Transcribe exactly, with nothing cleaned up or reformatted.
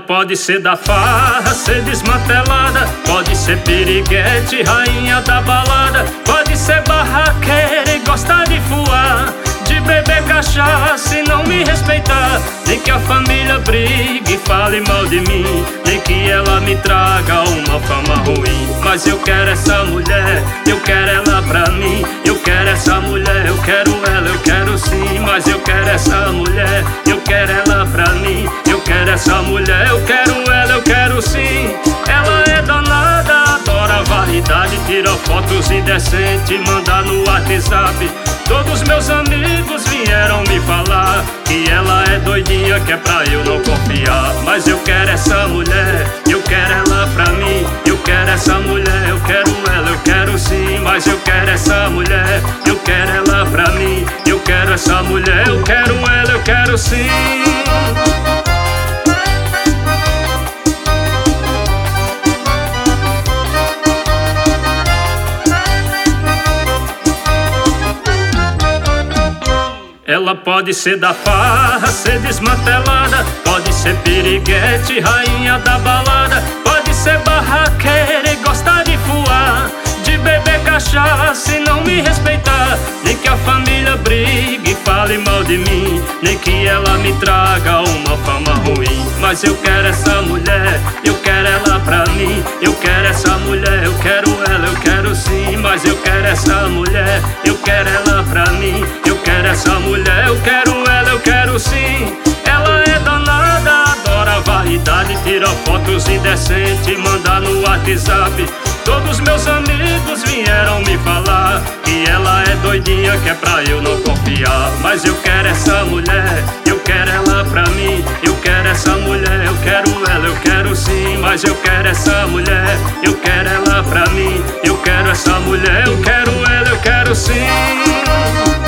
Ela pode ser da farra, ser desmantelada, pode ser piriguete, rainha da balada, pode ser barraqueira e gostar de fuar, de beber cachaça e não me respeitar, nem que a família brigue e fale mal de mim, nem que ela me traga uma fama ruim. Mas eu quero essa mulher, eu quero ela pra mim, eu quero essa mulher, eu quero ela, eu quero sim. Mas eu quero essa mulher, eu quero ela pra mim, eu quero essa mulher, eu quero ela, eu quero sim. Ela é danada, adora a vaidade, tira fotos indecentes, manda no WhatsApp. Todos meus amigos vieram me falar que ela é doidinha, que é pra eu não confiar. Mas eu quero essa mulher, eu quero ela pra mim, eu quero essa mulher, eu quero ela, eu quero sim. Mas eu quero essa mulher, eu quero ela pra mim, eu quero essa mulher, eu quero ela, eu quero sim. Ela pode ser da farra, ser desmantelada, pode ser piriguete, rainha da balada, pode ser barraqueira e gostar de fuar, de beber cachaça e não me respeitar, nem que a família brigue e fale mal de mim, nem que ela me traga uma fama ruim. Mas eu quero essa mulher, eu quero ela pra mim, eu quero essa mulher, eu quero ela, eu quero sim. Mas eu quero essa mulher, eu quero ela pra mim, eu quero essa mulher, eu quero ela, eu quero sim. Ela é danada, adora a vaidade, tira fotos indecentes, manda no WhatsApp. Todos meus amigos vieram me falar que ela é doidinha, que é pra eu não confiar. Mas eu quero essa mulher, eu quero ela pra mim, eu quero essa mulher, eu quero ela, eu quero sim. Mas eu quero essa mulher, eu quero ela pra mim, eu quero essa mulher, eu quero ela, eu quero sim.